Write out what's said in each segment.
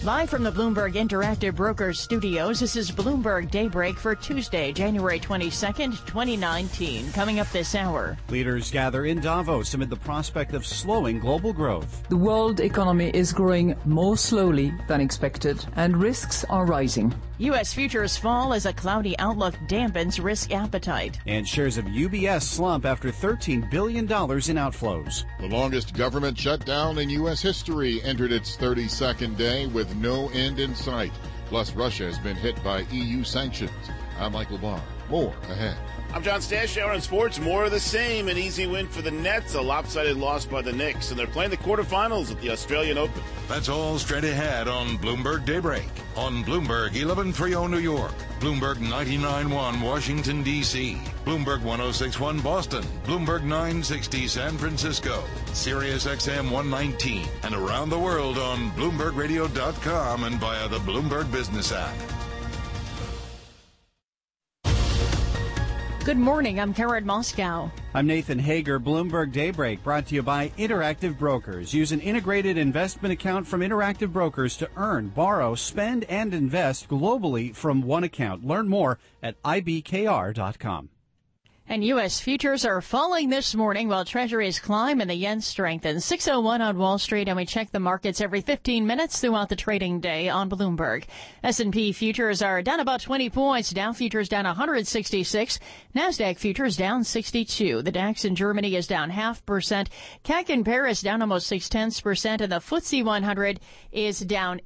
Live from the Bloomberg Interactive Brokers studios, this is Bloomberg Daybreak for Tuesday, January 22nd, 2019. Coming up this hour. Leaders gather in Davos amid the prospect of slowing global growth. The world economy is growing more slowly than expected, and risks are rising. U.S. futures fall as a cloudy outlook dampens risk appetite. And shares of UBS slump after $13 billion in outflows. The longest government shutdown in U.S. history entered its 32nd day with no end in sight. Plus, Russia has been hit by EU sanctions. I'm Michael Barr. More ahead. I'm John Stashauer on sports. More of the same. An easy win for the Nets, a lopsided loss by the Knicks, and they're playing the quarterfinals at the Australian Open. That's all straight ahead on Bloomberg Daybreak. On Bloomberg 1130 New York, Bloomberg 99.1 Washington, D.C., Bloomberg 106.1 Boston, Bloomberg 960 San Francisco, Sirius XM 119, and around the world on BloombergRadio.com and via the Bloomberg Business app. Good morning, I'm Karen Moscow. I'm Nathan Hager. Bloomberg Daybreak brought to you by Interactive Brokers. Use an integrated investment account from Interactive Brokers to earn, borrow, spend, and invest globally from one account. Learn more at ibkr.com. And U.S. futures are falling this morning while treasuries climb and the yen strengthens. 6:01 on Wall Street, and we check the markets every 15 minutes throughout the trading day on Bloomberg. S&P futures are down about 20 points. Dow futures down 166. NASDAQ futures down 62. The DAX in Germany is down 0.5%. CAC in Paris down almost 0.6%, and the FTSE 100 is down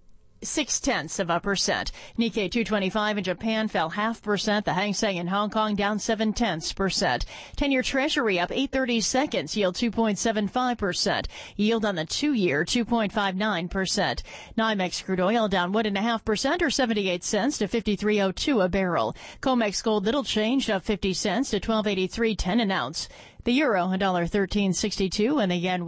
0.6%. Nikkei 225 in Japan fell 0.5%. The Hang Seng in Hong Kong down 0.7%. 10-year Treasury up 8/30 seconds, yield 2.75%. Yield on the 2-year 2.59%. NYMEX crude oil down 1.5% or 78 cents to 53.02 a barrel. COMEX gold little change up 50 cents to 12.83.10 an ounce. The euro, $1.1362, and the yen,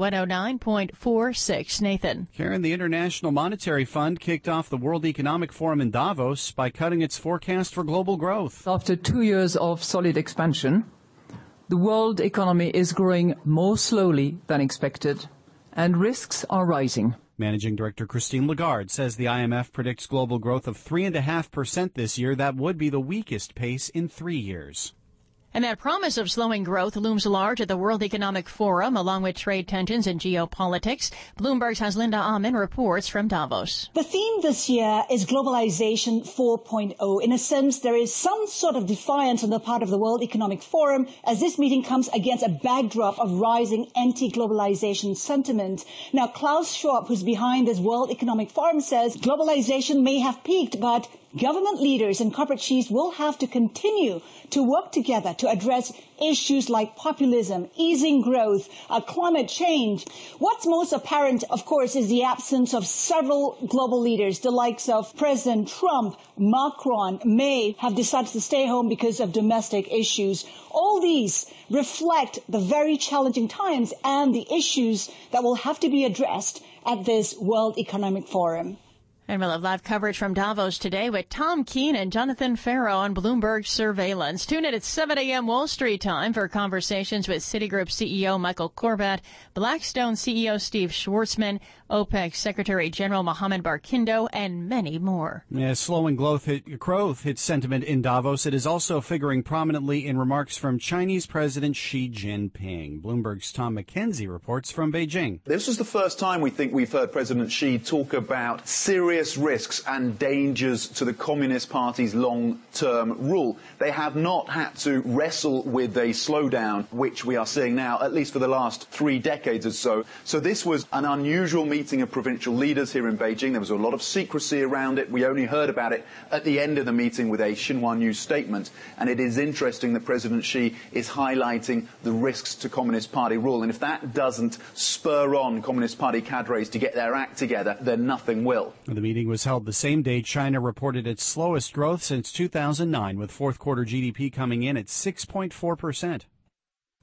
109.46. Nathan. Karen, the International Monetary Fund kicked off the World Economic Forum in Davos by cutting its forecast for global growth. After 2 years of solid expansion, the world economy is growing more slowly than expected, and risks are rising. Managing Director Christine Lagarde says the IMF predicts global growth of 3.5% this year. That would be the weakest pace in 3 years. And that promise of slowing growth looms large at the World Economic Forum, along with trade tensions and geopolitics. Bloomberg's has Linda Amin reports from Davos. The theme this year is globalization 4.0. In a sense, there is some sort of defiance on the part of the World Economic Forum as this meeting comes against a backdrop of rising anti-globalization sentiment. Now, Klaus Schwab, who's behind this World Economic Forum, says globalization may have peaked, but government leaders and corporate chiefs will have to continue to work together to address issues like populism, easing growth, climate change. What's most apparent, of course, is the absence of several global leaders. The likes of President Trump, Macron, May have decided to stay home because of domestic issues. All these reflect the very challenging times and the issues that will have to be addressed at this World Economic Forum. And we'll have live coverage from Davos today with Tom Keene and Jonathan Farrow on Bloomberg Surveillance. Tune in at 7 a.m. Wall Street time for conversations with Citigroup CEO Michael Corbat, Blackstone CEO Steve Schwarzman, OPEC Secretary General Mohammed Barkindo, and many more. As slowing growth hits sentiment in Davos, it is also figuring prominently in remarks from Chinese President Xi Jinping. Bloomberg's Tom McKenzie reports from Beijing. This was the first time we think we've heard President Xi talk about serious risks and dangers to the Communist Party's long-term rule. They have not had to wrestle with a slowdown, which we are seeing now, at least for the last 3 decades or so. So this was an unusual meeting of provincial leaders here in Beijing. There was a lot of secrecy around it. We only heard about it at the end of the meeting with a Xinhua News statement. And it is interesting that President Xi is highlighting the risks to Communist Party rule. And if that doesn't spur on Communist Party cadres to get their act together, then nothing will. The meeting was held the same day China reported its slowest growth since 2009, with fourth quarter GDP coming in at 6.4%.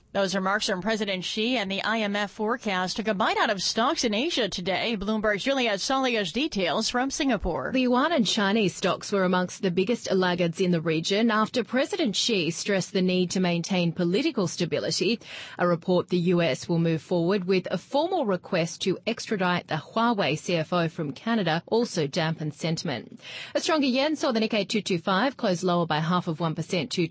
Those remarks from President Xi and the IMF forecast took a bite out of stocks in Asia today. Bloomberg's Juliet Solia's details from Singapore. The yuan and Chinese stocks were amongst the biggest laggards in the region after President Xi stressed the need to maintain political stability. A report the US will move forward with a formal request to extradite the Huawei CFO from Canada also dampened sentiment. A stronger yen saw the Nikkei 225 close lower by 0.5% to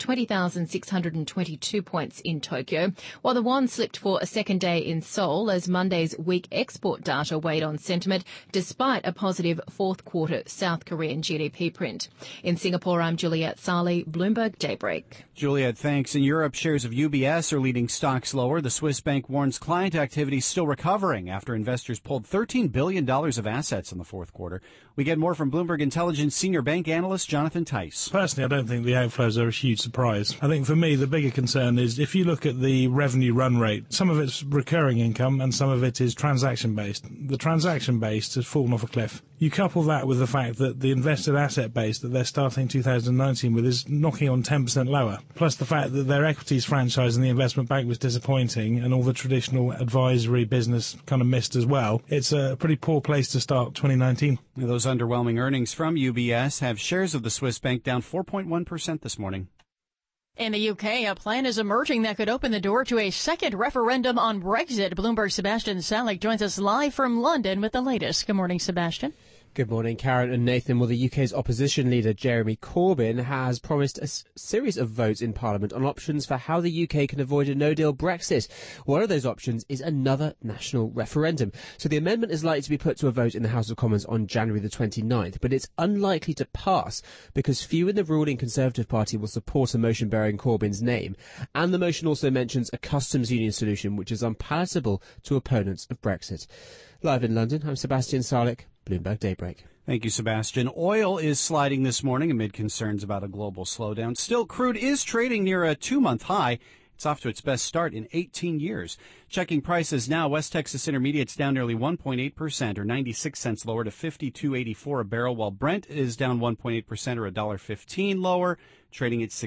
20,622 points in Tokyo, while the won slipped for a second day in Seoul as Monday's weak export data weighed on sentiment despite a positive fourth quarter South Korean GDP print. In Singapore, I'm Juliet Sali, Bloomberg Daybreak. Juliet, thanks. In Europe, shares of UBS are leading stocks lower. The Swiss bank warns client activity is still recovering after investors pulled $13 billion of assets in the fourth quarter. We get more from Bloomberg Intelligence senior bank analyst Jonathan Tice. Personally, I don't think the outflows are a huge surprise. I think for me, the bigger concern is if you look at the revenue run rate, some of it's recurring income and some of it is transaction-based. The transaction-based has fallen off a cliff. You couple that with the fact that the invested asset base that they're starting 2019 with is knocking on 10% lower, plus the fact that their equities franchise in the investment bank was disappointing and all the traditional advisory business kind of missed as well. It's a pretty poor place to start 2019. Those underwhelming earnings from UBS have shares of the Swiss bank down 4.1% this morning. In the UK, a plan is emerging that could open the door to a second referendum on Brexit. Bloomberg's Sebastian Salik joins us live from London with the latest. Good morning, Sebastian. Good morning, Karen and Nathan. Well, the UK's opposition leader, Jeremy Corbyn, has promised a series of votes in Parliament on options for how the UK can avoid a no-deal Brexit. One of those options is another national referendum. So the amendment is likely to be put to a vote in the House of Commons on January the 29th, but it's unlikely to pass because few in the ruling Conservative Party will support a motion bearing Corbyn's name. And the motion also mentions a customs union solution, which is unpalatable to opponents of Brexit. Live in London, I'm Sebastian Salik, Bloomberg Daybreak. Thank you, Sebastian. Oil is sliding this morning amid concerns about a global slowdown. Still, crude is trading near a 2-month high. It's off to its best start in 18 years. Checking prices now, West Texas Intermediate's down nearly 1.8% or 96 cents lower to $52.84 a barrel, while Brent is down 1.8% or $1.15 lower, trading at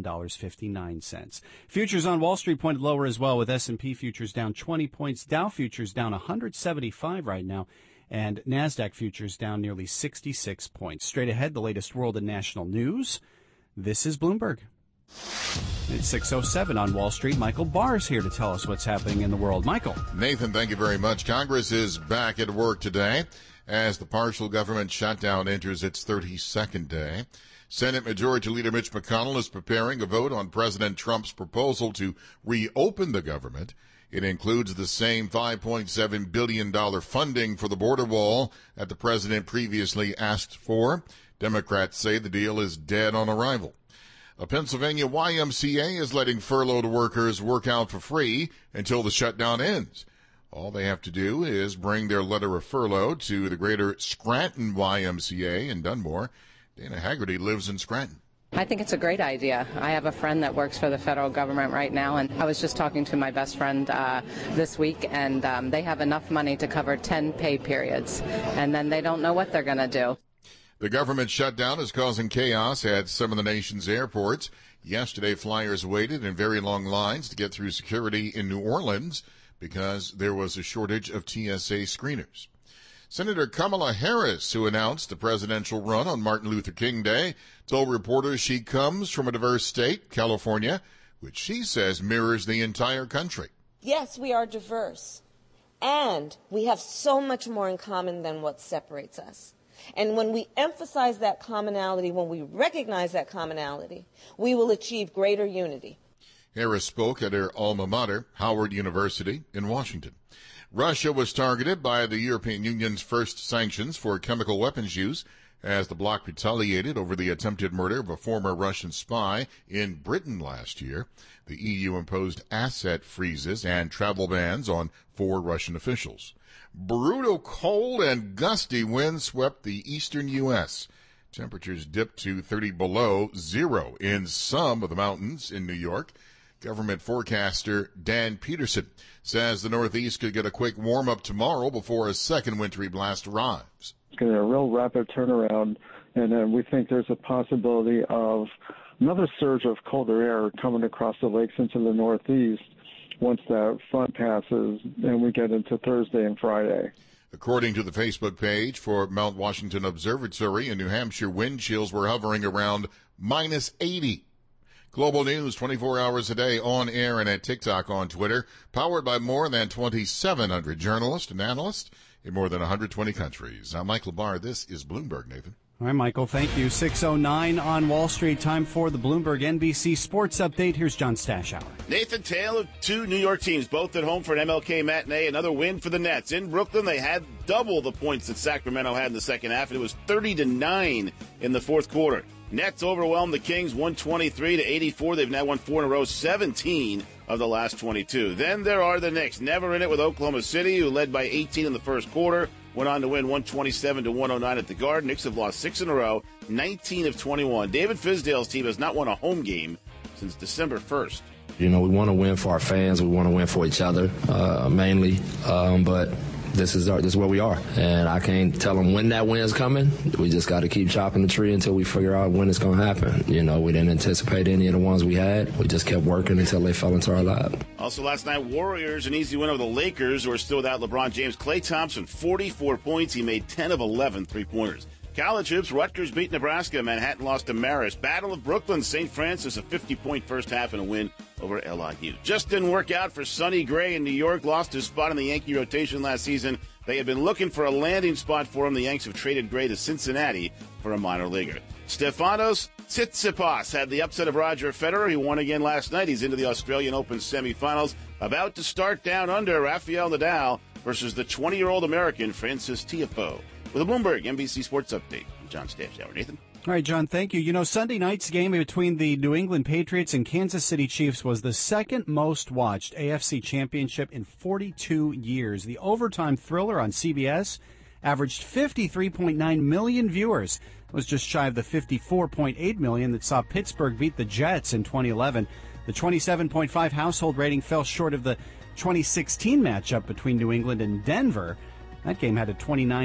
$61.59. Futures on Wall Street pointed lower as well, with S&P futures down 20 points, Dow futures down 175 right now, and NASDAQ futures down nearly 66 points. Straight ahead, the latest world and national news. This is Bloomberg. It's 6:07 on Wall Street. Michael Barr's here to tell us what's happening in the world. Michael. Nathan, thank you very much. Congress is back at work today as the partial government shutdown enters its 32nd day. Senate Majority Leader Mitch McConnell is preparing a vote on President Trump's proposal to reopen the government. It includes the same $5.7 billion funding for the border wall that the president previously asked for. Democrats say the deal is dead on arrival. A Pennsylvania YMCA is letting furloughed workers work out for free until the shutdown ends. All they have to do is bring their letter of furlough to the Greater Scranton YMCA in Dunmore. Dana Haggerty lives in Scranton. I think it's a great idea. I have a friend that works for the federal government right now, and I was just talking to my best friend this week, and they have enough money to cover 10 pay periods, and then they don't know what they're going to do. The government shutdown is causing chaos at some of the nation's airports. Yesterday, flyers waited in very long lines to get through security in New Orleans because there was a shortage of TSA screeners. Senator Kamala Harris, who announced the presidential run on Martin Luther King Day, told reporters she comes from a diverse state, California, which she says mirrors the entire country. Yes, we are diverse, and we have so much more in common than what separates us. And when we emphasize that commonality, when we recognize that commonality, we will achieve greater unity. Harris spoke at her alma mater, Howard University in Washington. Russia was targeted by the European Union's first sanctions for chemical weapons use as the bloc retaliated over the attempted murder of a former Russian spy in Britain last year. The EU imposed asset freezes and travel bans on 4 Russian officials. Brutal cold and gusty winds swept the eastern U.S. Temperatures dipped to 30 below zero in some of the mountains in New York. Government forecaster Dan Peterson says the Northeast could get a quick warm-up tomorrow before a second wintry blast arrives. It's going to be a real rapid turnaround, and we think there's a possibility of another surge of colder air coming across the lakes into the Northeast. once that front passes and we get into Thursday and Friday. According to the Facebook page for Mount Washington Observatory in New Hampshire, wind chills were hovering around minus 80. Global News 24 hours a day on air and at TikTok, on Twitter, powered by more than 2,700 journalists and analysts in more than 120 countries. I'm Michael Barr. This is Bloomberg, Nathan. All right, Michael, thank you. 6:09 on Wall Street. Time for the Bloomberg NBC Sports Update. Here's John Stashower. Nathan, tale of two New York teams, both at home for an MLK matinee. Another win for the Nets. In Brooklyn, they had double the points that Sacramento had in the second half, and it was 30-9 in the fourth quarter. Nets overwhelmed the Kings 123-84. They've now won 4 in a row, 17 of the last 22. Then there are the Knicks, never in it with Oklahoma City, who led by 18 in the first quarter. Went on to win 127-109 at the Garden. Knicks have lost 6 in a row, 19 of 21. David Fizdale's team has not won a home game since December 1st. You know, we want to win for our fans. We want to win for each other, mainly. But this is where we are. And I can't tell them when that win's coming. We just got to keep chopping the tree until we figure out when it's going to happen. You know, we didn't anticipate any of the ones we had. We just kept working until they fell into our lap. Also last night, Warriors, an easy win over the Lakers, who are still without LeBron James. Klay Thompson, 44 points. He made 10 of 11 three-pointers. College hoops, Rutgers beat Nebraska. Manhattan lost to Marist. Battle of Brooklyn, St. Francis, a 50-point first half and a win over LIU. Just didn't work out for Sonny Gray in New York. Lost his spot in the Yankee rotation last season. They had been looking for a landing spot for him. The Yanks have traded Gray to Cincinnati for a minor leaguer. Stefanos Tsitsipas had the upset of Roger Federer. He won again last night. He's into the Australian Open semifinals. About to start down under, Rafael Nadal versus the 20-year-old American Francis Tiafoe. With a Bloomberg NBC Sports Update, I'm John Stashower. Nathan? All right, John, thank you. You know, Sunday night's game between the New England Patriots and Kansas City Chiefs was the second most watched AFC championship in 42 years. The overtime thriller on CBS averaged 53.9 million viewers. It was just shy of the 54.8 million that saw Pittsburgh beat the Jets in 2011. The 27.5 household rating fell short of the 2016 matchup between New England and Denver. That game had a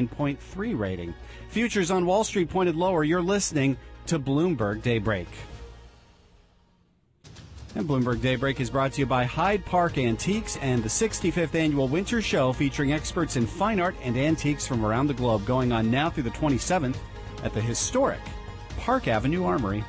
29.3 rating. Futures on Wall Street pointed lower. You're listening to Bloomberg Daybreak. And Bloomberg Daybreak is brought to you by Hyde Park Antiques and the 65th Annual Winter Show, featuring experts in fine art and antiques from around the globe, going on now through the 27th at the historic Park Avenue Armory.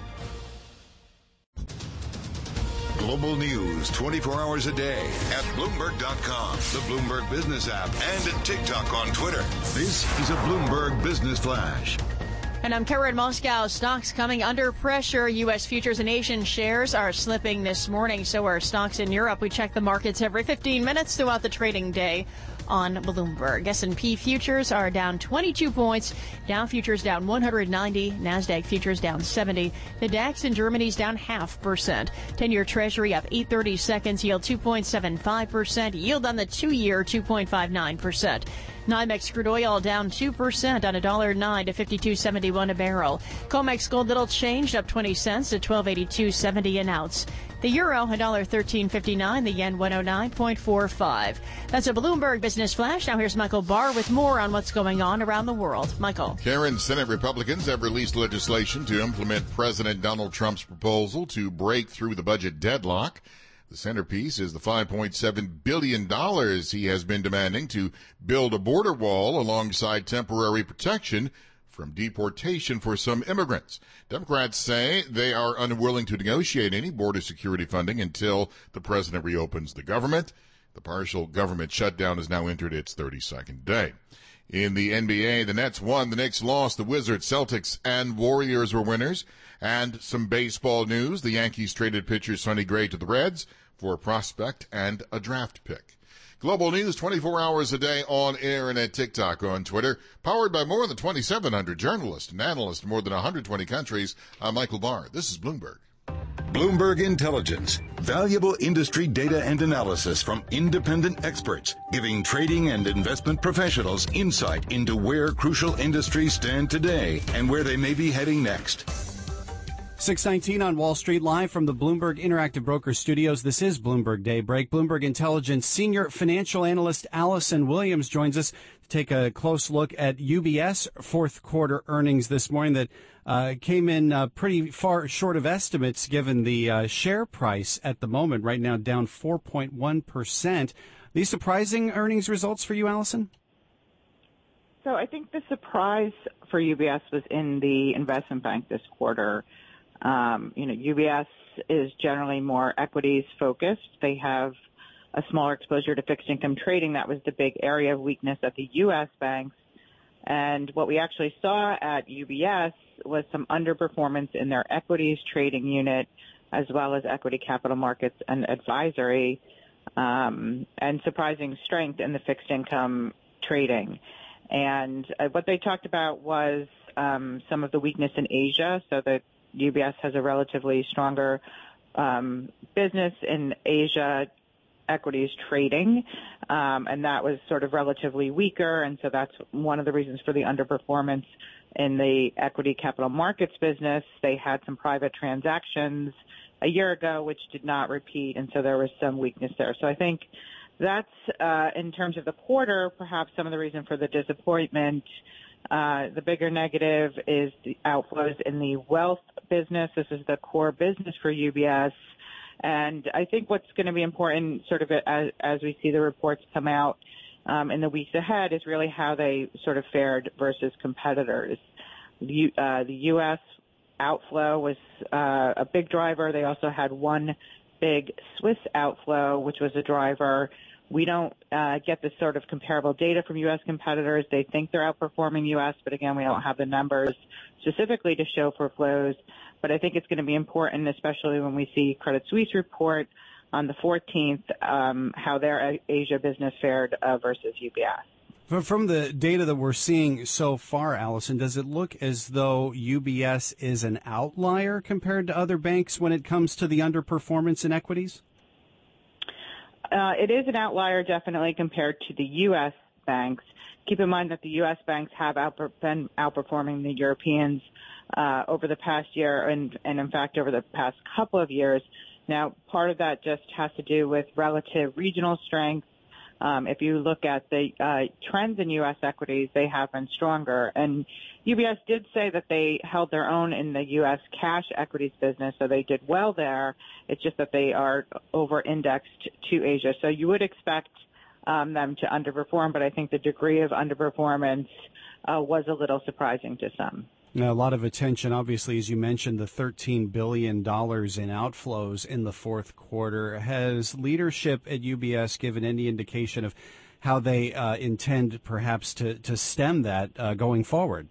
Global news 24 hours a day at Bloomberg.com, the Bloomberg Business app, and at TikTok on Twitter. This is a Bloomberg Business Flash. And I'm Karen Moscow. Stocks coming under pressure. U.S. futures and Asian shares are slipping this morning. So are stocks in Europe. We check the markets every 15 minutes throughout the trading day on Bloomberg. S&P futures are down 22 points. Dow futures down 190. NASDAQ futures down 70. The DAX in Germany's down 0.5%. 10-year Treasury up 8/30 seconds. Yield 2.75%. Yield on the 2-year 2.59%. NYMEX crude oil down 2% on $1.09 to $52.71 a barrel. COMEX gold little changed, up 20 cents to $12.8270 an ounce. The euro $1.1359, the yen 109.45. That's a Bloomberg Business Flash. Now here's Michael Barr with more on what's going on around the world. Michael. Karen, Senate Republicans have released legislation to implement President Donald Trump's proposal to break through the budget deadlock. The centerpiece is the $5.7 billion he has been demanding to build a border wall alongside temporary protection from deportation for some immigrants. Democrats say they are unwilling to negotiate any border security funding until the president reopens the government. The partial government shutdown has now entered its 32nd day. In the NBA, the Nets won, the Knicks lost, the Wizards, Celtics, and Warriors were winners. And some baseball news, the Yankees traded pitcher Sonny Gray to the Reds for a prospect and a draft pick. Global news 24 hours a day on air and at TikTok, on Twitter. Powered by more than 2,700 journalists and analysts in more than 120 countries. I'm Michael Barr. This is Bloomberg. Bloomberg Intelligence. Valuable industry data and analysis from independent experts, giving trading and investment professionals insight into where crucial industries stand today and where they may be heading next. 6:19 on Wall Street, live from the Bloomberg Interactive Brokers studios. This is Bloomberg Daybreak. Bloomberg Intelligence senior financial analyst Allison Williams joins us. take a close look at UBS fourth quarter earnings this morning that came in pretty far short of estimates given the share price at the moment, right now down 4.1%. These surprising earnings results for you, Allison? So I think the surprise for UBS was in the investment bank this quarter. UBS is generally more equities focused. They have a smaller exposure to fixed income trading. That was the big area of weakness at the U.S. banks. And what we actually saw at UBS was some underperformance in their equities trading unit, as well as equity capital markets and advisory, and surprising strength in the fixed income trading. And what they talked about was some of the weakness in Asia, so that UBS has a relatively stronger business in Asia equities trading, and that was sort of relatively weaker, and so that's one of the reasons for the underperformance in the equity capital markets business. They had some private transactions a year ago which did not repeat, and so there was some weakness there. So I think that's, in terms of the quarter, perhaps some of the reason for the disappointment. The bigger negative is the outflows in the wealth business. This is the core business for UBS. And I think what's going to be important sort of as we see the reports come out in the weeks ahead is really how they sort of fared versus competitors. The U.S. outflow was a big driver. They also had one big Swiss outflow, which was a driver. We don't get this sort of comparable data from U.S. competitors. They think they're outperforming U.S., but again, we don't have the numbers specifically to show for flows. But I think it's going to be important, especially when we see Credit Suisse report on the 14th, how their Asia business fared versus UBS. From the data that we're seeing so far, Allison, does it look as though UBS is an outlier compared to other banks when it comes to the underperformance in equities? It is an outlier, definitely, compared to the U.S. banks. Keep in mind that the U.S. banks have been outperforming the Europeans over the past year and, in fact, over the past couple of years. Now, part of that just has to do with relative regional strength. If you look at the trends in U.S. equities, they have been stronger. And UBS did say that they held their own in the U.S. cash equities business, so they did well there. It's just that they are over-indexed to Asia. So you would expect them to underperform, but I think the degree of underperformance was a little surprising to some. Now, a lot of attention, obviously, as you mentioned, the $13 billion in outflows in the fourth quarter. Has leadership at UBS given any indication of how they intend perhaps to stem that going forward?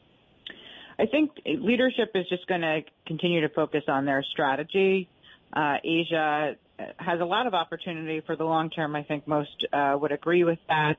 I think leadership is just going to continue to focus on their strategy. Asia has a lot of opportunity for the long term. I think most would agree with that.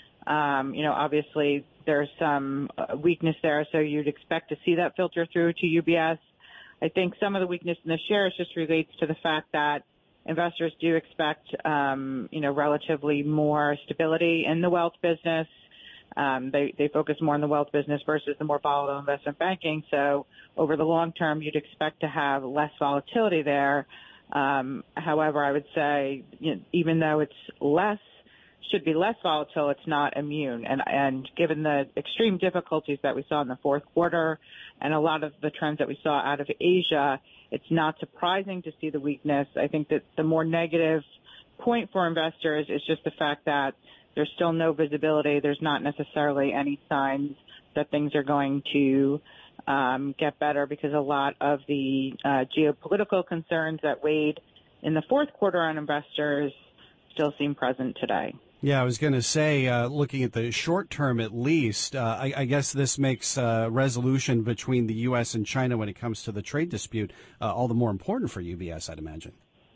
Obviously there's some weakness there, so you'd expect to see that filter through to UBS. I think some of the weakness in the shares just relates to the fact that investors do expect, relatively more stability in the wealth business. They focus more on the wealth business versus the more volatile investment banking. So over the long term, you'd expect to have less volatility there. However, I would say, even though it's should be less volatile, it's not immune. And given the extreme difficulties that we saw in the fourth quarter and a lot of the trends that we saw out of Asia, it's not surprising to see the weakness. I think that the more negative point for investors is just the fact that there's still no visibility. There's not necessarily any signs that things are going to get better, because a lot of the geopolitical concerns that weighed in the fourth quarter on investors still seem present today. Yeah, I was going to say, looking at the short term at least, I guess this makes resolution between the U.S. and China when it comes to the trade dispute all the more important for UBS, I'd imagine.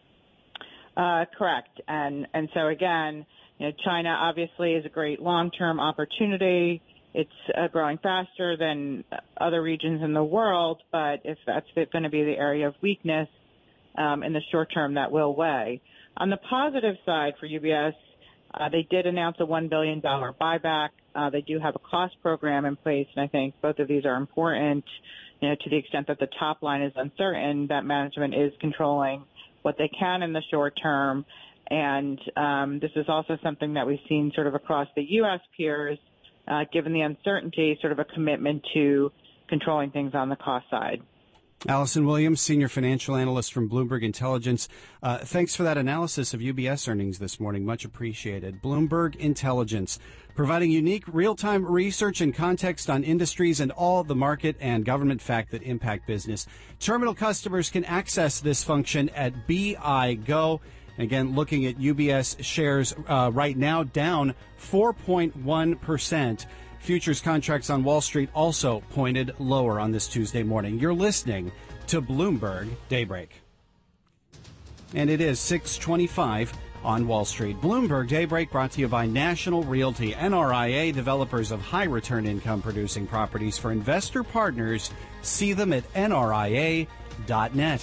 Correct. And so, again, China obviously is a great long-term opportunity. It's growing faster than other regions in the world, but if that's going to be the area of weakness in the short term, that will weigh. On the positive side for UBS, they did announce a $1 billion buyback. They do have a cost program in place, and I think both of these are important, to the extent that the top line is uncertain, that management is controlling what they can in the short term. And this is also something that we've seen sort of across the U.S. peers, given the uncertainty, sort of a commitment to controlling things on the cost side. Allison Williams, senior financial analyst from Bloomberg Intelligence. Thanks for that analysis of UBS earnings this morning. Much appreciated. Bloomberg Intelligence, providing unique real-time research and context on industries and all the market and government fact that impact business. Terminal customers can access this function at BI Go. Again, looking at UBS shares right now, down 4.1%. Futures contracts on Wall Street also pointed lower on this Tuesday morning. You're listening to Bloomberg Daybreak. And it is 6:25 on Wall Street. Bloomberg Daybreak brought to you by National Realty, NRIA, developers of high-return income-producing properties for investor partners. See them at nria.net.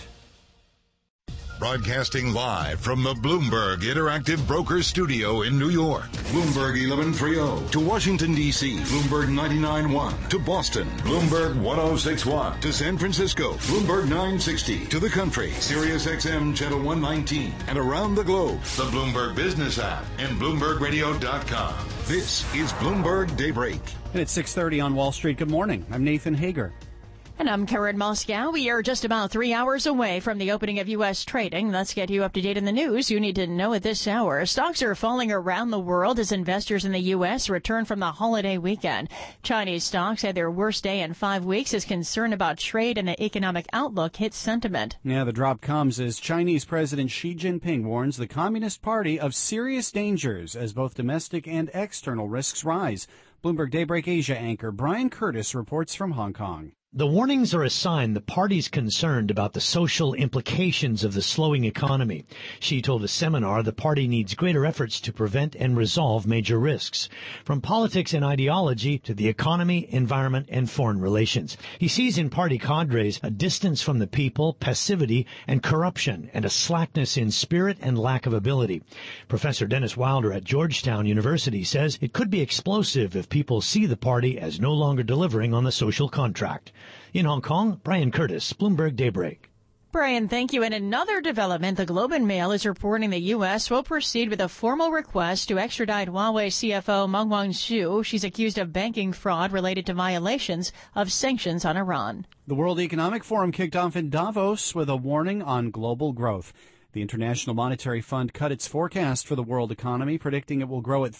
Broadcasting live from the Bloomberg Interactive Brokers Studio in New York. Bloomberg 1130 to Washington, D.C. Bloomberg 99.1 to Boston. Bloomberg 106.1 to San Francisco. Bloomberg 960 to the country. Sirius XM Channel 119 and around the globe. The Bloomberg Business app and BloombergRadio.com. This is Bloomberg Daybreak. And it's 6:30 on Wall Street. Good morning. I'm Nathan Hager. And I'm Karen Moscow. We are just about 3 hours away from the opening of U.S. trading. Let's get you up to date in the news you need to know at this hour. Stocks are falling around the world as investors in the U.S. return from the holiday weekend. Chinese stocks had their worst day in 5 weeks as concern about trade and the economic outlook hit sentiment. Yeah, the drop comes as Chinese President Xi Jinping warns the Communist Party of serious dangers as both domestic and external risks rise. Bloomberg Daybreak Asia anchor Brian Curtis reports from Hong Kong. The warnings are a sign the party's concerned about the social implications of the slowing economy. Xi told a seminar the party needs greater efforts to prevent and resolve major risks, from politics and ideology to the economy, environment, and foreign relations. He sees in party cadres a distance from the people, passivity, and corruption, and a slackness in spirit and lack of ability. Professor Dennis Wilder at Georgetown University says it could be explosive if people see the party as no longer delivering on the social contract. In Hong Kong, Brian Curtis, Bloomberg Daybreak. Brian, thank you. In another development, the Globe and Mail is reporting the U.S. will proceed with a formal request to extradite Huawei CFO Meng Wanzhou. She's accused of banking fraud related to violations of sanctions on Iran. The World Economic Forum kicked off in Davos with a warning on global growth. The International Monetary Fund cut its forecast for the world economy, predicting it will grow at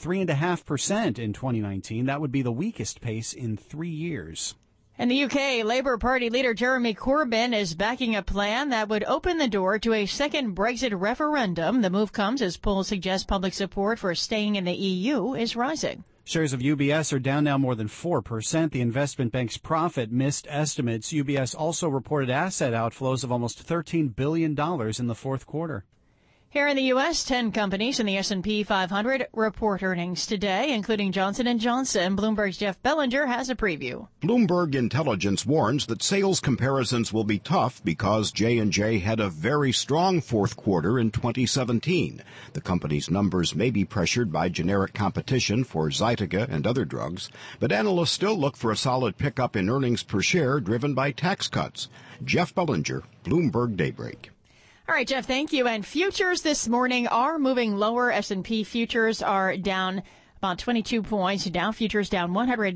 3.5% in 2019. That would be the weakest pace in 3 years. In the UK, Labour Party leader Jeremy Corbyn is backing a plan that would open the door to a second Brexit referendum. The move comes as polls suggest public support for staying in the EU is rising. Shares of UBS are down now more than 4%. The investment bank's profit missed estimates. UBS also reported asset outflows of almost $13 billion in the fourth quarter. Here in the U.S., 10 companies in the S&P 500 report earnings today, including Johnson & Johnson. Bloomberg's Jeff Bellinger has a preview. Bloomberg Intelligence warns that sales comparisons will be tough because J&J had a very strong fourth quarter in 2017. The company's numbers may be pressured by generic competition for Zytiga and other drugs, but analysts still look for a solid pickup in earnings per share driven by tax cuts. Jeff Bellinger, Bloomberg Daybreak. All right, Jeff, thank you. And futures this morning are moving lower. S&P futures are down about 22 points. Dow futures down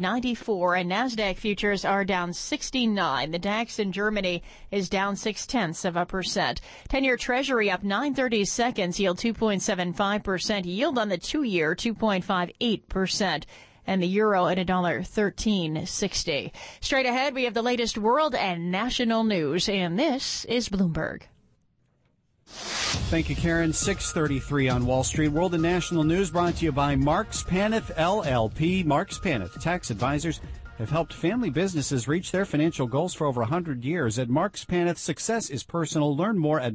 194, and NASDAQ futures are down 69. The DAX in Germany is down 0.6%. 10-year Treasury up 9/32, yield 2.75%. Yield on the 2-year 2.58%. And the euro at $1.1360. Straight ahead, we have the latest world and national news, and this is Bloomberg. Thank you, Karen. 6:33 on Wall Street. World and national news brought to you by Marks Paneth LLP. Marks Paneth tax advisors have helped family businesses reach their financial goals for over 100 years. At Marks Paneth, success is personal. Learn more at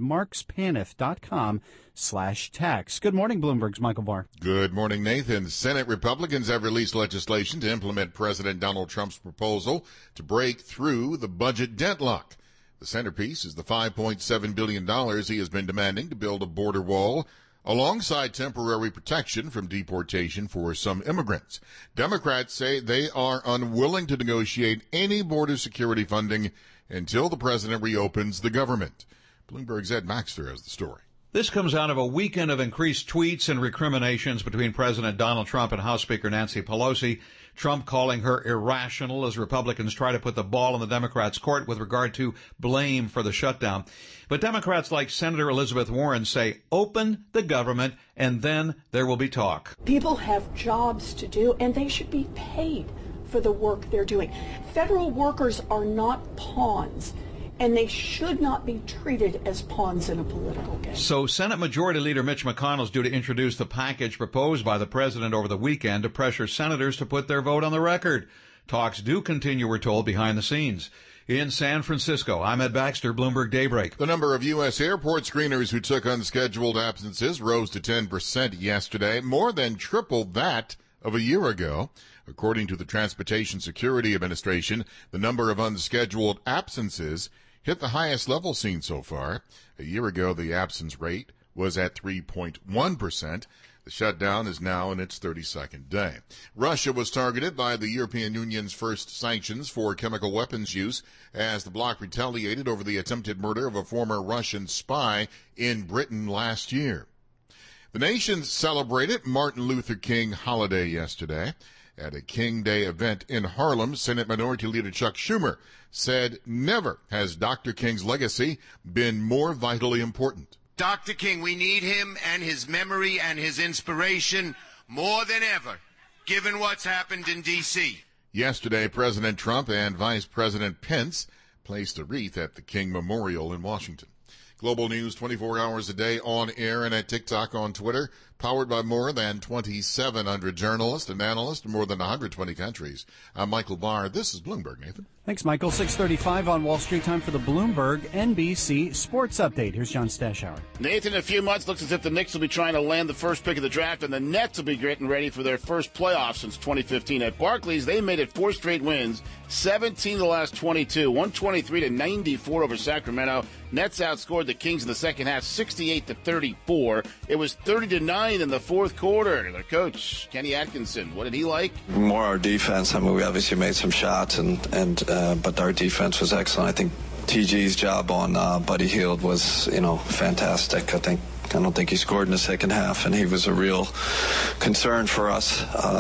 markspaneth.com/tax. Good morning, Bloomberg's Michael Barr. Good morning, Nathan. Senate Republicans have released legislation to implement President Donald Trump's proposal to break through the budget deadlock. The centerpiece is the $5.7 billion he has been demanding to build a border wall alongside temporary protection from deportation for some immigrants. Democrats say they are unwilling to negotiate any border security funding until the president reopens the government. Bloomberg's Ed Maxter has the story. This comes out of a weekend of increased tweets and recriminations between President Donald Trump and House Speaker Nancy Pelosi. Trump calling her irrational as Republicans try to put the ball in the Democrats' court with regard to blame for the shutdown. But Democrats like Senator Elizabeth Warren say, open the government and then there will be talk. People have jobs to do and they should be paid for the work they're doing. Federal workers are not pawns, and they should not be treated as pawns in a political game. So Senate Majority Leader Mitch McConnell is due to introduce the package proposed by the president over the weekend to pressure senators to put their vote on the record. Talks do continue, we're told, behind the scenes. In San Francisco, I'm Ed Baxter, Bloomberg Daybreak. The number of U.S. airport screeners who took unscheduled absences rose to 10% yesterday, more than triple that of a year ago. According to the Transportation Security Administration, the number of unscheduled absences hit the highest level seen so far. A year ago, the absence rate was at 3.1%. The shutdown is now in its 32nd day. Russia was targeted by the European Union's first sanctions for chemical weapons use as the bloc retaliated over the attempted murder of a former Russian spy in Britain last year. The nation celebrated Martin Luther King holiday yesterday. At a King Day event in Harlem, Senate Minority Leader Chuck Schumer said never has Dr. King's legacy been more vitally important. Dr. King, we need him and his memory and his inspiration more than ever, given what's happened in D.C. Yesterday, President Trump and Vice President Pence placed a wreath at the King Memorial in Washington. Global News 24 hours a day on air and at TikTok, on Twitter, powered by more than 2,700 journalists and analysts in more than 120 countries. I'm Michael Barr. This is Bloomberg, Nathan. Thanks, Michael. 6:35 on Wall Street. Time for the Bloomberg NBC Sports Update. Here's John Stashower. Nathan, in a few months, looks as if the Knicks will be trying to land the first pick of the draft, and the Nets will be getting ready for their first playoff since 2015. At Barclays, they made it 4 straight wins, 17 of the last 22, 123-94 over Sacramento. Nets outscored the Kings in the second half, 68-34. It was 30-9 in the fourth quarter. Their coach, Kenny Atkinson, what did he like? More our defense. I mean, we obviously made some shots, but our defense was excellent. I think TG's job on Buddy Hield was, fantastic. I don't think he scored in the second half, and he was a real concern for us.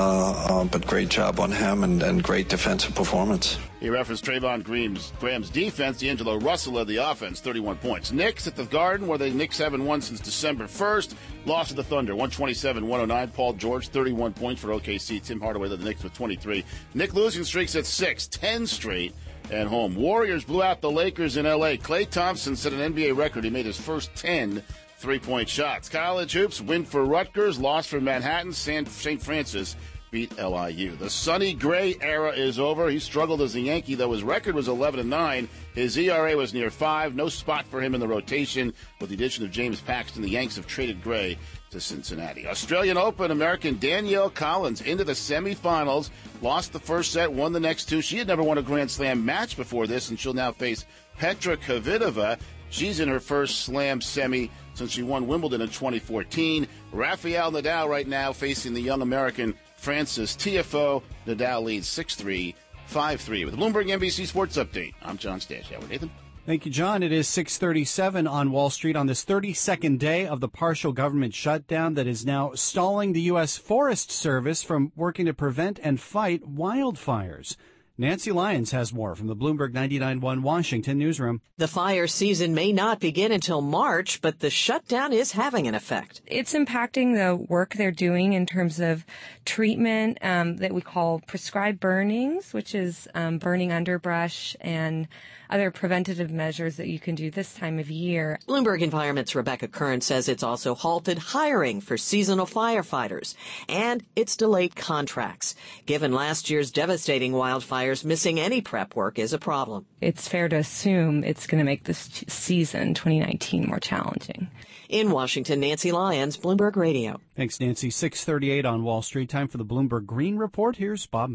But great job on him and great defensive performance. He referenced Trayvon Graham's defense. D'Angelo Russell led the offense, 31 points. Knicks at the Garden, where the Knicks haven't won since December 1st. Lost to the Thunder, 127-109. Paul George, 31 points for OKC. Tim Hardaway led the Knicks with 23. Knicks losing streaks at 6, 10 straight at home. Warriors blew out the Lakers in L.A. Klay Thompson set an NBA record. He made his first 10 3-point shots. College hoops, win for Rutgers, loss for Manhattan. St. Francis beat LIU. The Sonny Gray era is over. He struggled as a Yankee, though his record was 11-9. His ERA was near 5. No spot for him in the rotation. With the addition of James Paxton, the Yanks have traded Gray to Cincinnati. Australian Open American Danielle Collins into the semifinals. Lost the first set, won the next 2. She had never won a Grand Slam match before this, and she'll now face Petra Kvitova. She's in her first Slam semi since she won Wimbledon in 2014. Rafael Nadal right now facing the young American Francis Tiafoe. Nadal leads 6-3, 5-3. With the Bloomberg NBC Sports Update, I'm John Stashower. Nathan? Thank you, John. It is 6:37 on Wall Street on this 32nd day of the partial government shutdown that is now stalling the U.S. Forest Service from working to prevent and fight wildfires. Nancy Lyons has more from the Bloomberg 99.1 Washington newsroom. The fire season may not begin until March, but the shutdown is having an effect. It's impacting the work they're doing in terms of treatment that we call prescribed burnings, which is burning underbrush and other preventative measures that you can do this time of year. Bloomberg Environment's Rebecca Kern says it's also halted hiring for seasonal firefighters, and it's delayed contracts. Given last year's devastating wildfires, missing any prep work is a problem. It's fair to assume it's going to make this season, 2019, more challenging. In Washington, Nancy Lyons, Bloomberg Radio. Thanks, Nancy. 6:38 on Wall Street. Time for the Bloomberg Green Report. Here's Bob Moon.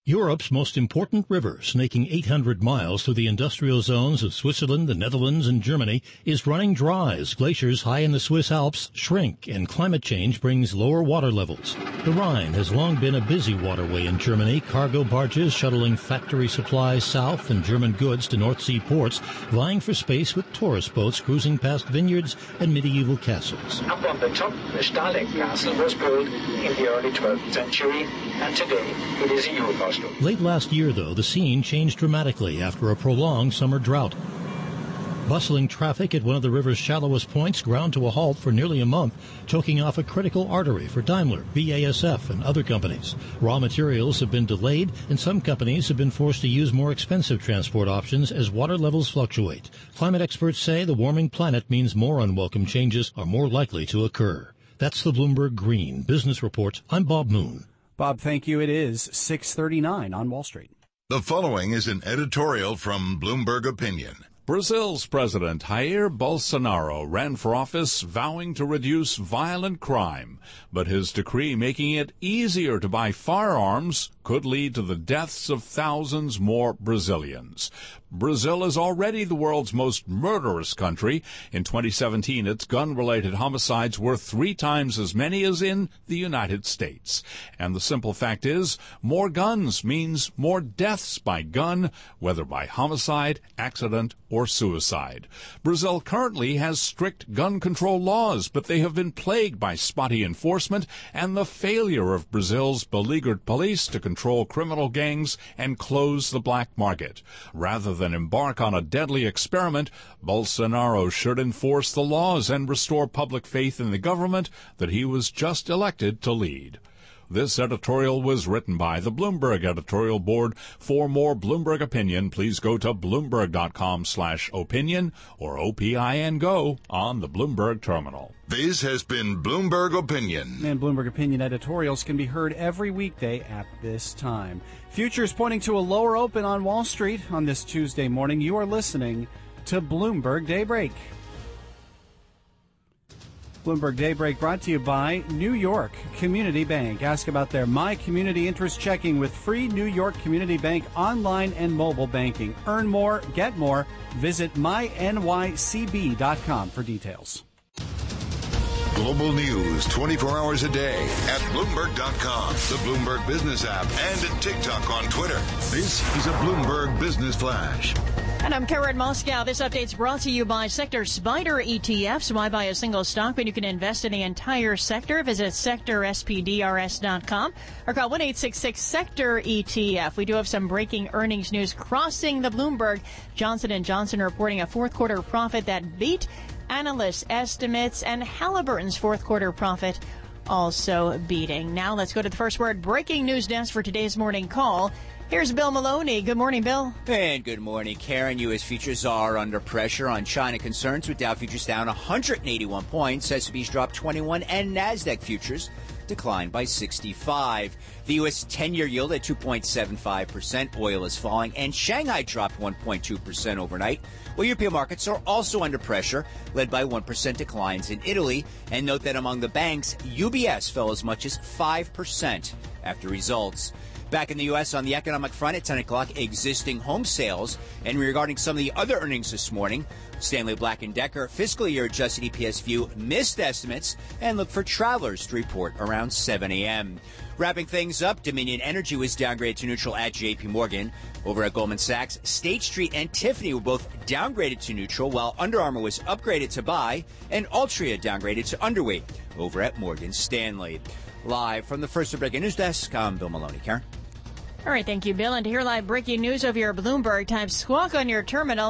Europe's most important river, snaking 800 miles through the industrial zones of Switzerland, the Netherlands, and Germany, is running dry as glaciers high in the Swiss Alps shrink and climate change brings lower water levels. The Rhine has long been a busy waterway in Germany, cargo barges shuttling factory supplies south and German goods to North Sea ports, vying for space with tourist boats cruising past vineyards and medieval castles. Up on the top, the Stalin Castle was built in the early 12th century, and today it is a Eurocastle. Late last year, though, the scene changed dramatically after a prolonged summer drought. Bustling traffic at one of the river's shallowest points ground to a halt for nearly a month, choking off a critical artery for Daimler, BASF, and other companies. Raw materials have been delayed, and some companies have been forced to use more expensive transport options as water levels fluctuate. Climate experts say the warming planet means more unwelcome changes are more likely to occur. That's the Bloomberg Green Business Report. I'm Bob Moon. Bob, thank you. It is 6:39 on Wall Street. The following is an editorial from Bloomberg Opinion. Brazil's President Jair Bolsonaro ran for office vowing to reduce violent crime, but his decree making it easier to buy firearms could lead to the deaths of thousands more Brazilians. Brazil is already the world's most murderous country. In 2017, its gun-related homicides were 3 times as many as in the United States. And the simple fact is, more guns means more deaths by gun, whether by homicide, accident, or suicide. Brazil currently has strict gun control laws, but they have been plagued by spotty enforcement and the failure of Brazil's beleaguered police to control criminal gangs and close the black market. Rather than embark on a deadly experiment, Bolsonaro should enforce the laws and restore public faith in the government that he was just elected to lead. This editorial was written by the Bloomberg editorial board. For more Bloomberg opinion, please go to Bloomberg.com/opinion or OPIN Go on the Bloomberg terminal. This has been Bloomberg Opinion. And Bloomberg Opinion editorials can be heard every weekday at this time. Futures pointing to a lower open on Wall Street on this Tuesday morning. You are listening to Bloomberg Daybreak. Bloomberg Daybreak brought to you by New York Community Bank. Ask about their My Community Interest Checking with free New York Community Bank online and mobile banking. Earn more, get more. Visit mynycb.com for details. Global news 24 hours a day at Bloomberg.com, the Bloomberg Business app, and at TikTok on Twitter. This is a Bloomberg Business Flash. And I'm Karen Moscow. This update's brought to you by Sector SPDR ETFs. Why buy a single stock when you can invest in the entire sector? Visit sectorspdrs.com or call 1-866-SECTOR-ETF. We do have some breaking earnings news crossing the Bloomberg. Johnson & Johnson reporting a fourth quarter profit that beat analyst estimates, and Halliburton's fourth quarter profit also beating. Now let's go to the first word breaking news desk for today's morning call. Here's Bill Maloney. Good morning, Bill. And good morning, Karen. U.S. futures are under pressure on China concerns, with Dow futures down 181 points. S&P's dropped 21, and NASDAQ futures declined by 65. The U.S. 10-year yield at 2.75%. Oil is falling, and Shanghai dropped 1.2% overnight. Well, European markets are also under pressure, led by 1% declines in Italy. And note that among the banks, UBS fell as much as 5% after results. Back in the U.S. on the economic front at 10 o'clock, existing home sales. And regarding some of the other earnings this morning, Stanley Black & Decker fiscal year adjusted EPS view missed estimates, and look for Travelers to report around 7 a.m. Wrapping things up, Dominion Energy was downgraded to neutral at J.P. Morgan. Over at Goldman Sachs, State Street and Tiffany were both downgraded to neutral, while Under Armour was upgraded to buy, and Altria downgraded to underweight over at Morgan Stanley. Live from the First Breaking News Desk, I'm Bill Maloney. Karen? All right, thank you, Bill. And to hear live breaking news over your Bloomberg, type squawk on your terminal,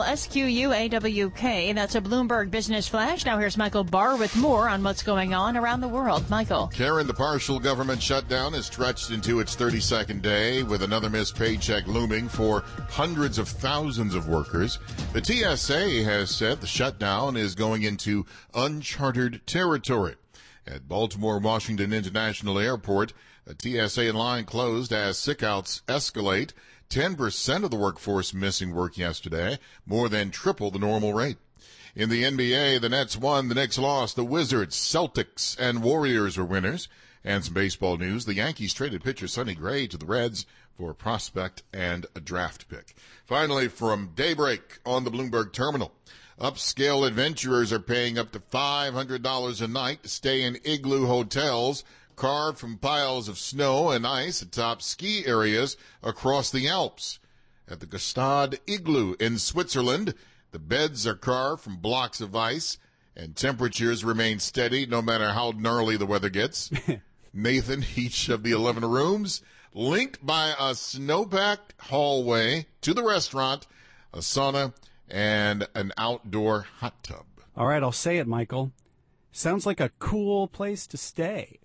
SQUAWK. That's a Bloomberg Business Flash. Now here's Michael Barr with more on what's going on around the world. Michael. Karen, the partial government shutdown is stretched into its 32nd day, with another missed paycheck looming for hundreds of thousands of workers. The TSA has said the shutdown is going into uncharted territory. At Baltimore-Washington International Airport, a TSA line closed as sick-outs escalate. 10% of the workforce missing work yesterday, more than triple the normal rate. In the NBA, the Nets won, the Knicks lost. The Wizards, Celtics, and Warriors were winners. And some baseball news. The Yankees traded pitcher Sonny Gray to the Reds for a prospect and a draft pick. Finally, from Daybreak on the Bloomberg Terminal. Upscale adventurers are paying up to $500 a night to stay in igloo hotels carved from piles of snow and ice atop ski areas across the Alps. At the Gstaad Igloo in Switzerland, the beds are carved from blocks of ice, and temperatures remain steady no matter how gnarly the weather gets. Nathan, each of the 11 rooms linked by a snow-packed hallway to the restaurant, a sauna, and an outdoor hot tub. All right, I'll say it, Michael. Sounds like a cool place to stay.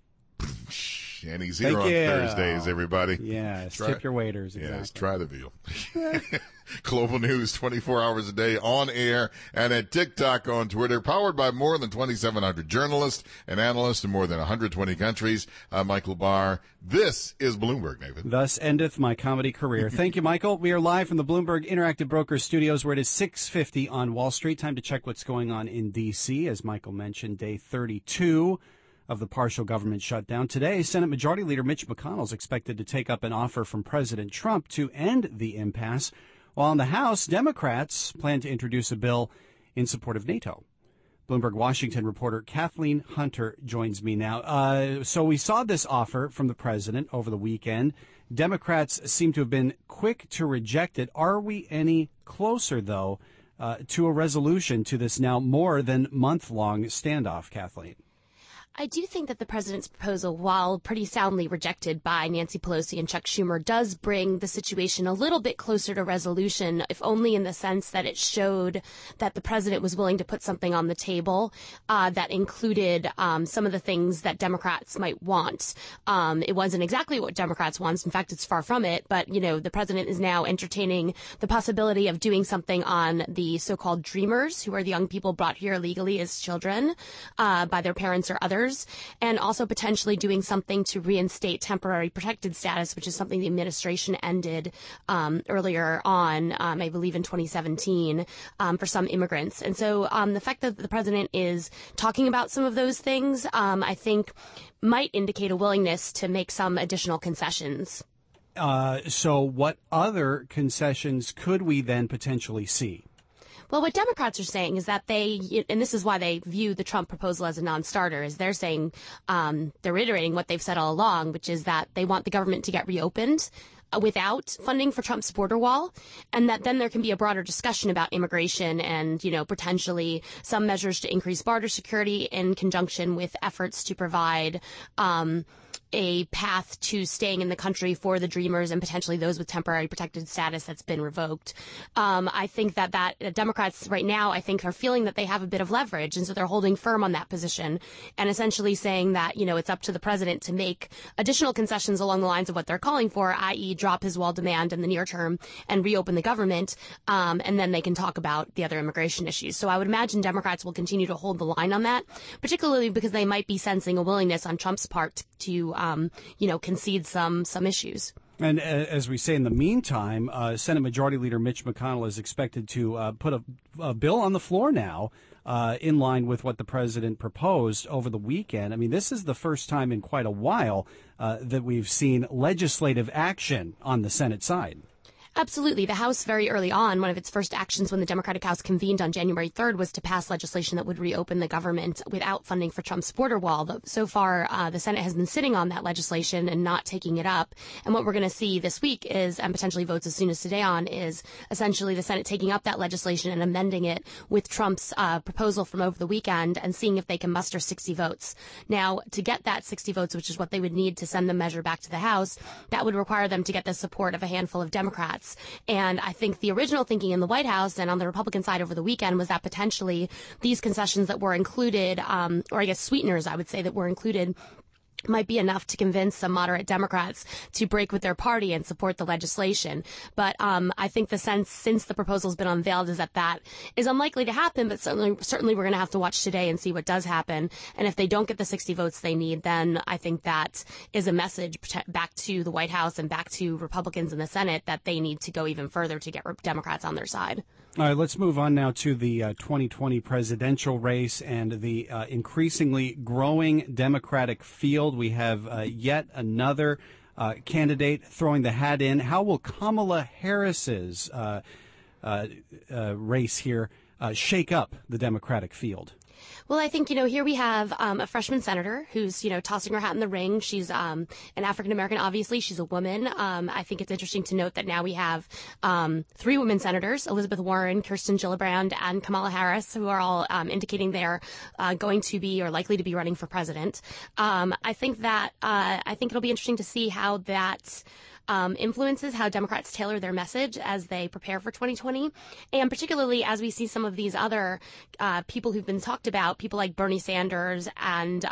And he's here on Thursdays, everybody. Yes, tip your waiters. Exactly. Yes, try the veal. Global News 24 hours a day on air and at TikTok, on Twitter, powered by more than 2,700 journalists and analysts in more than 120 countries. I'm Michael Barr. This is Bloomberg, Nathan. Thus endeth my comedy career. Thank you, Michael. We are live from the Bloomberg Interactive Brokers studios where it is 6:50 on Wall Street. Time to check what's going on in D.C. As Michael mentioned, day 32 of the partial government shutdown. Today, Senate Majority Leader Mitch McConnell is expected to take up an offer from President Trump to end the impasse, while in the House, Democrats plan to introduce a bill in support of NATO. Bloomberg Washington reporter Kathleen Hunter joins me now. So we saw this offer from the president over the weekend. Democrats seem to have been quick to reject it. Are we any closer, though, to a resolution to this now more than month-long standoff, Kathleen? I do think that the president's proposal, while pretty soundly rejected by Nancy Pelosi and Chuck Schumer, does bring the situation a little bit closer to resolution, if only in the sense that it showed that the president was willing to put something on the table that included some of the things that Democrats might want. It wasn't exactly what Democrats want. In fact, it's far from it. But, you know, the president is now entertaining the possibility of doing something on the so-called dreamers, who are the young people brought here illegally as children by their parents or others. And also potentially doing something to reinstate temporary protected status, which is something the administration ended earlier on, I believe in 2017, for some immigrants. And so the fact that the president is talking about some of those things, I think, might indicate a willingness to make some additional concessions. So what other concessions could we then potentially see? Well, what Democrats are saying is that they, and this is why they view the Trump proposal as a non-starter, is they're saying, they're reiterating what they've said all along, which is that they want the government to get reopened without funding for Trump's border wall, and that then there can be a broader discussion about immigration and, you know, potentially some measures to increase border security in conjunction with efforts to provide a path to staying in the country for the dreamers and potentially those with temporary protected status that's been revoked. I think that Democrats right now, I think, are feeling that they have a bit of leverage, and so they're holding firm on that position and essentially saying that, you know, it's up to the president to make additional concessions along the lines of what they're calling for, i.e. drop his wall demand in the near term and reopen the government, and then they can talk about the other immigration issues. So I would imagine Democrats will continue to hold the line on that, particularly because they might be sensing a willingness on Trump's part to concede some issues. And as we say in the meantime, Senate Majority Leader Mitch McConnell is expected to put a bill on the floor now in line with what the president proposed over the weekend. I mean, this is the first time in quite a while that we've seen legislative action on the Senate side. Absolutely. The House, very early on, one of its first actions when the Democratic House convened on January 3rd was to pass legislation that would reopen the government without funding for Trump's border wall. So far, the Senate has been sitting on that legislation and not taking it up. And what we're going to see this week is, and potentially votes as soon as today on, is essentially the Senate taking up that legislation and amending it with Trump's proposal from over the weekend and seeing if they can muster 60 votes. Now, to get that 60 votes, which is what they would need to send the measure back to the House, that would require them to get the support of a handful of Democrats. And I think the original thinking in the White House and on the Republican side over the weekend was that potentially these concessions that were included, or I guess sweeteners, I would say, that were included, might be enough to convince some moderate Democrats to break with their party and support the legislation. But I think the sense since the proposal's been unveiled is that is unlikely to happen, but certainly we're going to have to watch today and see what does happen. And if they don't get the 60 votes they need, then I think that is a message back to the White House and back to Republicans in the Senate that they need to go even further to get Democrats on their side. All right, let's move on now to the 2020 presidential race and the increasingly growing Democratic field field. We have yet another candidate throwing the hat in. How will Kamala Harris's race here shake up the Democratic field? Well, I think, here we have a freshman senator who's, tossing her hat in the ring. She's an African-American, obviously. She's a woman. I think it's interesting to note that now we have 3 women senators, Elizabeth Warren, Kirsten Gillibrand, and Kamala Harris, who are all indicating they're going to be or likely to be running for president. I think it'll be interesting to see how that influences how Democrats tailor their message as they prepare for 2020. And particularly as we see some of these other people who've been talked about, people like Bernie Sanders and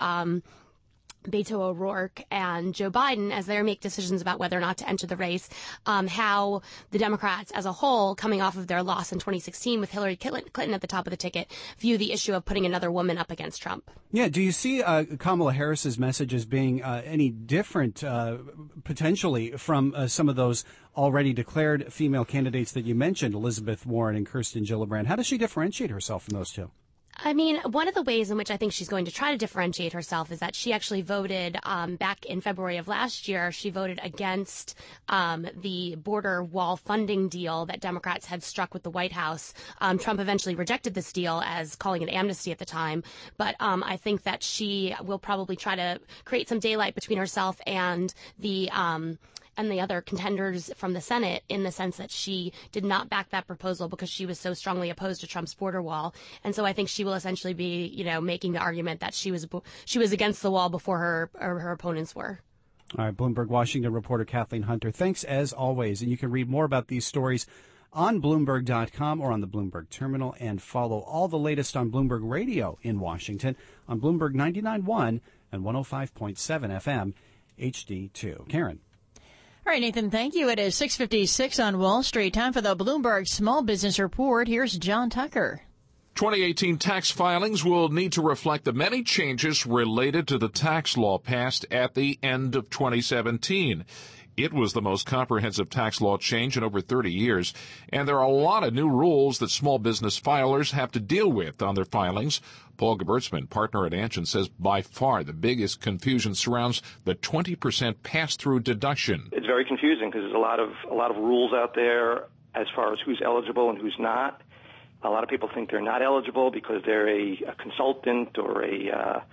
Beto O'Rourke and Joe Biden, as they make decisions about whether or not to enter the race, how the Democrats as a whole, coming off of their loss in 2016 with Hillary Clinton at the top of the ticket, view the issue of putting another woman up against Trump. Yeah, do you see Kamala Harris's message as being any different, potentially, from some of those already declared female candidates that you mentioned, Elizabeth Warren and Kirsten Gillibrand? How does she differentiate herself from those two? I mean, one of the ways in which I think she's going to try to differentiate herself is that she actually voted back in February of last year. She voted against the border wall funding deal that Democrats had struck with the White House. Trump eventually rejected this deal as calling it amnesty at the time. But I think that she will probably try to create some daylight between herself and the other contenders from the Senate, in the sense that she did not back that proposal because she was so strongly opposed to Trump's border wall. And so I think she will essentially be, making the argument that she was against the wall before her opponents were. All right, Bloomberg Washington reporter Kathleen Hunter, thanks as always. And you can read more about these stories on Bloomberg.com or on the Bloomberg terminal, and follow all the latest on Bloomberg Radio in Washington on Bloomberg 99.1 and 105.7 FM HD2. Karen. All right, Nathan, thank you. It is 6:56 on Wall Street. Time for the Bloomberg Small Business Report. Here's John Tucker. 2018 tax filings will need to reflect the many changes related to the tax law passed at the end of 2017. It was the most comprehensive tax law change in over 30 years, and there are a lot of new rules that small business filers have to deal with on their filings. Paul Gebertsman, partner at Anshin, says by far the biggest confusion surrounds the 20% pass-through deduction. It's very confusing because there's a lot of rules out there as far as who's eligible and who's not. A lot of people think they're not eligible because they're a consultant or a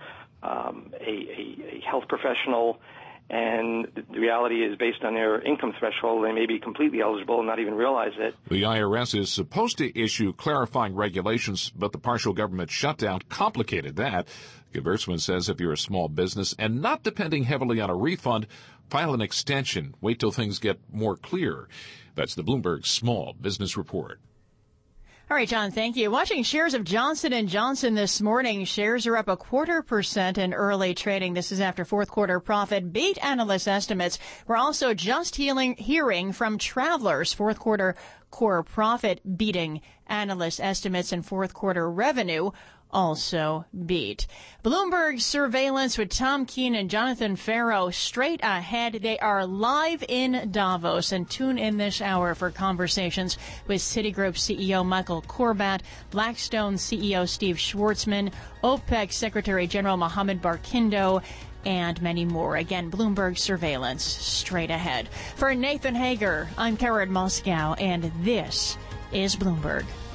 health professional. And the reality is, based on their income threshold, they may be completely eligible and not even realize it. The IRS is supposed to issue clarifying regulations, but the partial government shutdown complicated that. Gebertsman says if you're a small business and not depending heavily on a refund, file an extension. Wait till things get more clear. That's the Bloomberg Small Business Report. All right, John, thank you. Watching shares of Johnson & Johnson this morning. Shares are up 0.25% in early trading. This is after fourth quarter profit beat analyst estimates. We're also just hearing from Travelers, fourth quarter core profit beating analyst estimates, and fourth quarter revenue also beat. Bloomberg Surveillance with Tom Keene and Jonathan Farrow straight ahead. They are live in Davos, and tune in this hour for conversations with Citigroup CEO Michael Corbat, Blackstone CEO Steve Schwartzman, OPEC Secretary General Mohammed Barkindo, and many more. Again, Bloomberg Surveillance straight ahead. For Nathan Hager, I'm Karen Moscow, and this is Bloomberg.